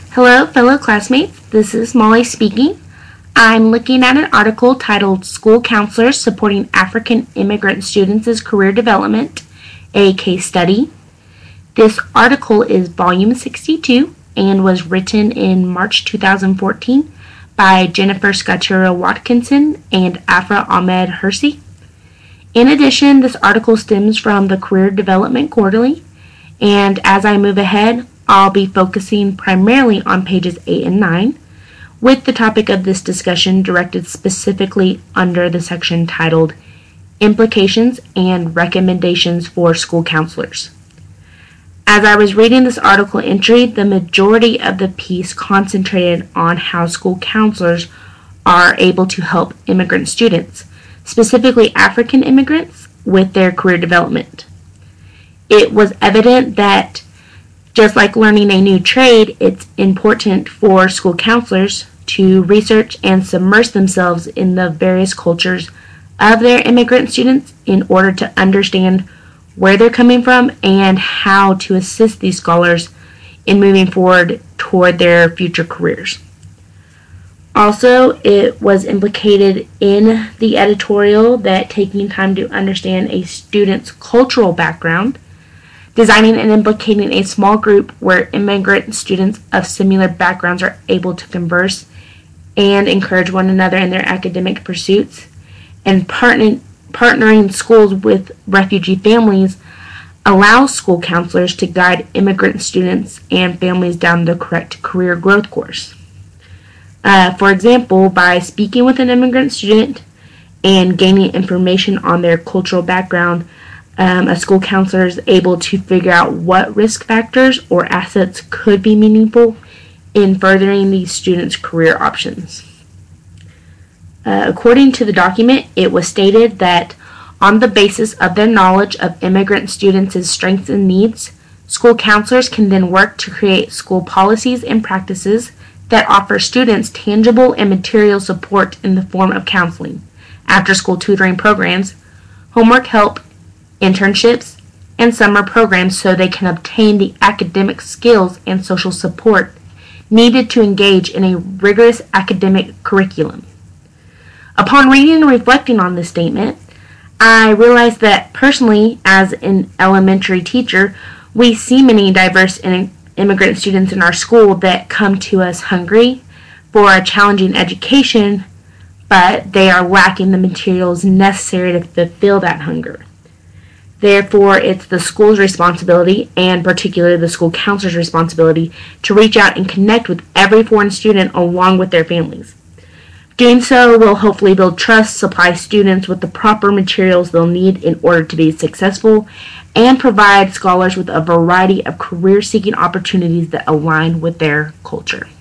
Hello, fellow classmates. This is Molly speaking. I'm looking at an article titled School Counselors Supporting African Immigrant Students' Career Development, a Case Study. This article is volume 62 and was written in March 2014 by Jennifer Scaturo Watkinson and Afra Ahmed Hersey. In addition, this article stems from the Career Development Quarterly, and as I move ahead, I'll be focusing primarily on pages 8 and 9, with the topic of this discussion directed specifically under the section titled Implications and Recommendations for School Counselors. As I was reading this article entry, the majority of the piece concentrated on how school counselors are able to help immigrant students, specifically African immigrants, with their career development. It was evident that just like learning a new trade, it's important for school counselors to research and submerge themselves in the various cultures of their immigrant students in order to understand where they're coming from and how to assist these scholars in moving forward toward their future careers. Also, it was implicated in the editorial that taking time to understand a student's cultural background, designing and implicating a small group where immigrant students of similar backgrounds are able to converse and encourage one another in their academic pursuits, and partnering schools with refugee families allows school counselors to guide immigrant students and families down the correct career growth course. For example, by speaking with an immigrant student and gaining information on their cultural background, a school counselor is able to figure out what risk factors or assets could be meaningful in furthering these students' career options. According to the document, it was stated that on the basis of their knowledge of immigrant students' strengths and needs, school counselors can then work to create school policies and practices that offer students tangible and material support in the form of counseling, after-school tutoring programs, homework help, internships, and summer programs so they can obtain the academic skills and social support needed to engage in a rigorous academic curriculum. Upon reading and reflecting on this statement, I realized that personally, as an elementary teacher, we see many diverse immigrant students in our school that come to us hungry for a challenging education, but they are lacking the materials necessary to fulfill that hunger. Therefore, it's the school's responsibility, and particularly the school counselor's responsibility, to reach out and connect with every foreign student along with their families. Doing so will hopefully build trust, supply students with the proper materials they'll need in order to be successful, and provide scholars with a variety of career-seeking opportunities that align with their culture.